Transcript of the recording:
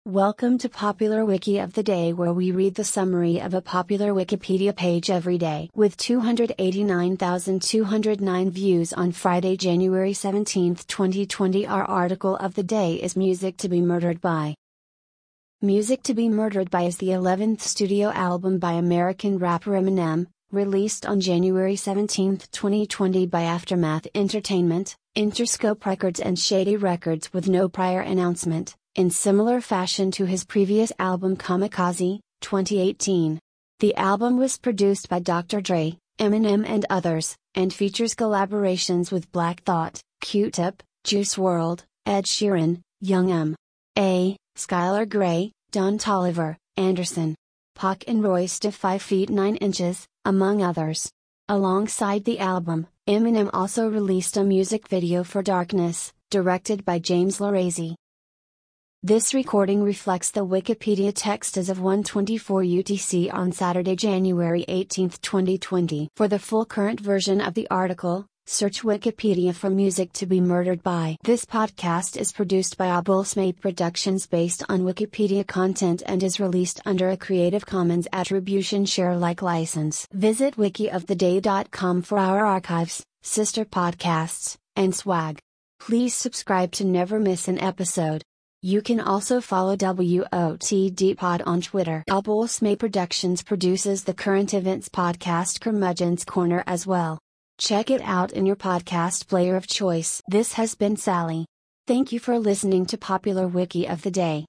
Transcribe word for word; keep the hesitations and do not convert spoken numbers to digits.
Welcome to Popular Wiki of the Day, where we read the summary of a popular Wikipedia page every day. With two hundred eighty-nine thousand two hundred nine views on Friday, January seventeenth, twenty twenty, our article of the day is Music to be Murdered By. Music to be Murdered By is the eleventh studio album by American rapper Eminem, released on January seventeenth, twenty twenty by Aftermath Entertainment, Interscope Records and Shady Records with no prior announcement, in similar fashion to his previous album Kamikaze, twenty eighteen. The album was produced by Doctor Dre, Eminem and others, and features collaborations with Black Thought, Q-Tip, Juice world, Ed Sheeran, Young M A, Skylar Grey, Don Toliver, Anderson .Paak and Royce da five feet nine inches, among others. Alongside the album, Eminem also released a music video for Darkness, directed by James Lorenzi. This recording reflects the Wikipedia text as of one twenty-four U T C on Saturday, January eighteenth, twenty twenty. For the full current version of the article, search Wikipedia for Music to be Murdered By. This podcast is produced by Abulsmaid Productions based on Wikipedia content and is released under a Creative Commons Attribution Share Alike license. Visit wiki of the day dot com for our archives, sister podcasts, and swag. Please subscribe to never miss an episode. You can also follow W O T D Pod on Twitter. Abulsmaid Productions produces the current events podcast Curmudgeon's Corner as well. Check it out in your podcast player of choice. This has been Sally. Thank you for listening to Popular Wiki of the Day.